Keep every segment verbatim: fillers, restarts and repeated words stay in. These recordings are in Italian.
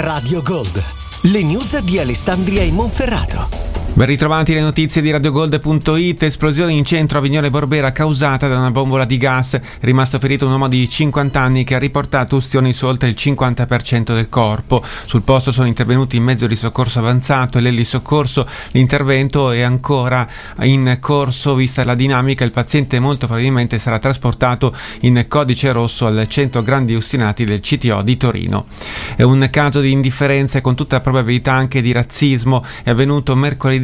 Radio Gold, le news di Alessandria e Monferrato. Ben ritrovati le notizie di radiogold punto it. Esplosione in centro a Vignole Borbera causata da una bombola di gas. È rimasto ferito un uomo di cinquanta anni che ha riportato ustioni su oltre il cinquanta per cento del corpo. Sul posto sono intervenuti in mezzo di soccorso avanzato e l'elisoccorso. L'intervento è ancora in corso. Vista la dinamica, il paziente molto probabilmente sarà trasportato in codice rosso al centro grandi ustionati del C T O di Torino. È un caso di indifferenza e con tutta probabilità anche di razzismo. È avvenuto mercoledì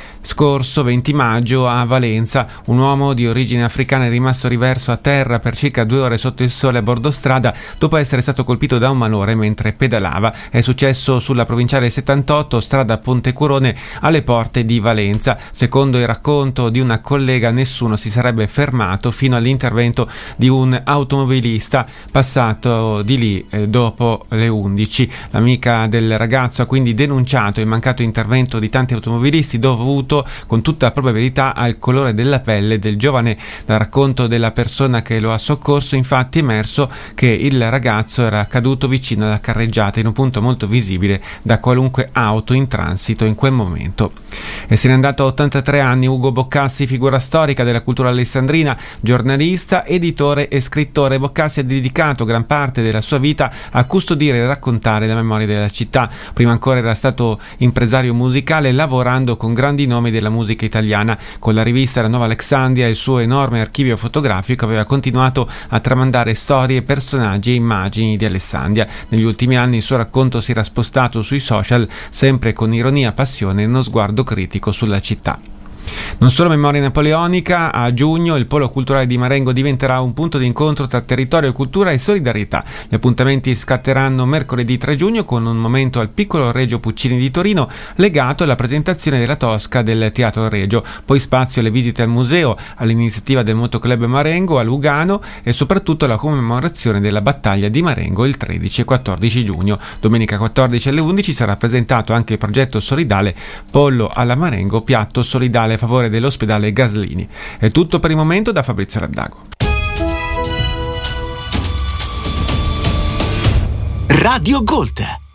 scorso venti maggio a Valenza. Un uomo di origine africana è rimasto riverso a terra per circa due ore sotto il sole a bordo strada dopo essere stato colpito da un malore mentre pedalava. È successo sulla provinciale settantotto, strada Ponte Curone, alle porte di Valenza. Secondo il racconto di una collega, nessuno si sarebbe fermato fino all'intervento di un automobilista passato di lì eh, dopo le undici. L'amica del ragazzo ha quindi denunciato il mancato intervento di tanti automobilisti dovuto con tutta probabilità al colore della pelle del giovane. Dal racconto della persona che lo ha soccorso, infatti, è emerso che il ragazzo era caduto vicino alla carreggiata in un punto molto visibile da qualunque auto in transito in quel momento. E se n'è andato a ottantatré anni Ugo Boccassi, figura storica della cultura alessandrina, giornalista, editore e scrittore. Boccassi ha dedicato gran parte della sua vita a custodire e raccontare la memoria della città. Prima ancora era stato impresario musicale, lavorando con grandi nomi della musica italiana. Con la rivista La Nuova Alexandria e il suo enorme archivio fotografico aveva continuato a tramandare storie, personaggi e immagini di Alessandria. Negli ultimi anni il suo racconto si era spostato sui social, sempre con ironia, passione e uno sguardo critico sulla città. Non solo memoria napoleonica, a giugno il Polo Culturale di Marengo diventerà un punto di incontro tra territorio, cultura e solidarietà. Gli appuntamenti scatteranno mercoledì tre giugno con un momento al Piccolo Regio Puccini di Torino legato alla presentazione della Tosca del Teatro Regio, poi spazio alle visite al museo, all'iniziativa del Motoclub Marengo a Lugano e soprattutto alla commemorazione della battaglia di Marengo il tredici e quattordici giugno. Domenica quattordici alle undici sarà presentato anche il progetto solidale Pollo alla Marengo, piatto solidale a favore dell'ospedale Gaslini. È tutto per il momento da Fabrizio Raddago. Radio Gold.